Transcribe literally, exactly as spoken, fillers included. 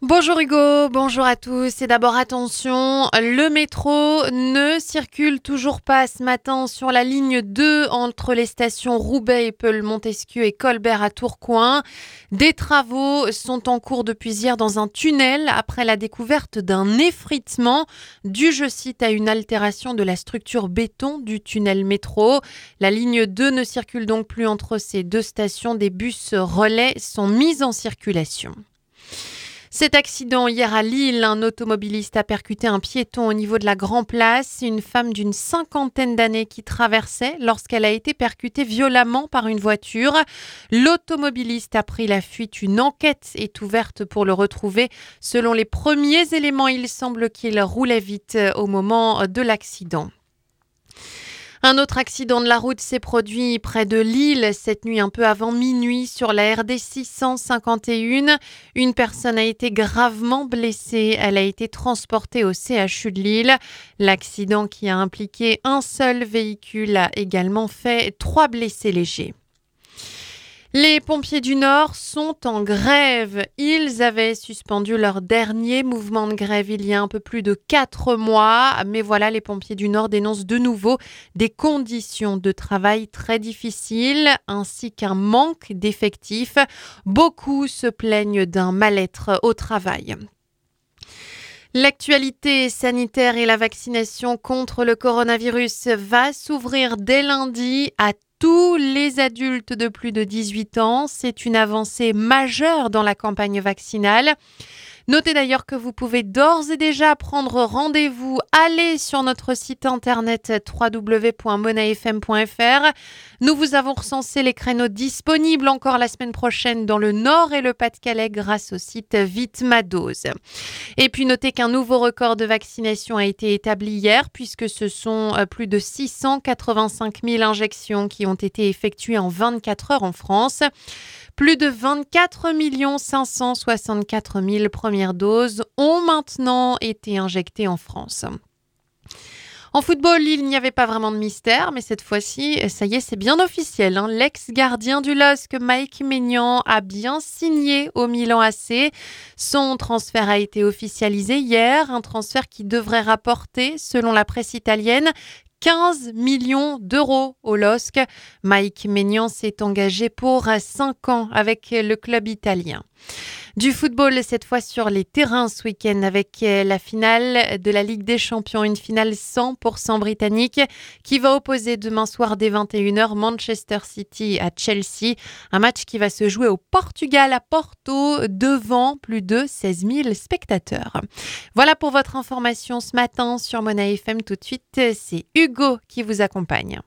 Bonjour Hugo, bonjour à tous. Et d'abord attention, le métro ne circule toujours pas ce matin sur la ligne deux entre les stations Roubaix, Épeule-Montesquieu et Colbert à Tourcoing. Des travaux sont en cours depuis hier dans un tunnel après la découverte d'un effritement dû, je cite, à une altération de la structure béton du tunnel métro. La ligne deux ne circule donc plus entre ces deux stations. Des bus relais sont mis en circulation. Cet accident hier à Lille, un automobiliste a percuté un piéton au niveau de la Grand Place, une femme d'une cinquantaine d'années qui traversait lorsqu'elle a été percutée violemment par une voiture. L'automobiliste a pris la fuite. Une enquête est ouverte pour le retrouver. Selon les premiers éléments, il semble qu'il roulait vite au moment de l'accident. Un autre accident de la route s'est produit près de Lille cette nuit un peu avant minuit sur la R D six cent cinquante et un. Une personne a été gravement blessée. Elle a été transportée au C H U de Lille. L'accident qui a impliqué un seul véhicule a également fait trois blessés légers. Les pompiers du Nord sont en grève. Ils avaient suspendu leur dernier mouvement de grève il y a un peu plus de quatre mois. Mais voilà, les pompiers du Nord dénoncent de nouveau des conditions de travail très difficiles ainsi qu'un manque d'effectifs. Beaucoup se plaignent d'un mal-être au travail. L'actualité sanitaire et la vaccination contre le coronavirus va s'ouvrir dès lundi à tous les adultes de plus de dix-huit ans. C'est une avancée majeure dans la campagne vaccinale. Notez d'ailleurs que vous pouvez d'ores et déjà prendre rendez-vous. Allez sur notre site internet w w w point mona f m point f r. Nous vous avons recensé les créneaux disponibles encore la semaine prochaine dans le Nord et le Pas-de-Calais grâce au site Vite ma dose. Et puis notez qu'un nouveau record de vaccination a été établi hier puisque ce sont plus de six cent quatre-vingt-cinq mille injections qui ont été effectuées en vingt-quatre heures en France. Plus de vingt-quatre millions cinq cent soixante-quatre mille premières doses ont maintenant été injectées en France. En football, il n'y avait pas vraiment de mystère, mais cette fois-ci, ça y est, c'est bien officiel. Hein. L'ex-gardien du L O S C, Mike Maignan, a bien signé au Milan A C. Son transfert a été officialisé hier, un transfert qui devrait rapporter, selon la presse italienne, quinze millions d'euros au L O S C. Mike Maignan s'est engagé pour cinq ans avec le club italien. Du football, cette fois sur les terrains ce week-end avec la finale de la Ligue des Champions, une finale cent pour cent britannique qui va opposer demain soir dès vingt et une heures Manchester City à Chelsea. Un match qui va se jouer au Portugal à Porto devant plus de seize mille spectateurs. Voilà pour votre information ce matin sur Mona F M. Tout de suite, c'est Hugo qui vous accompagne.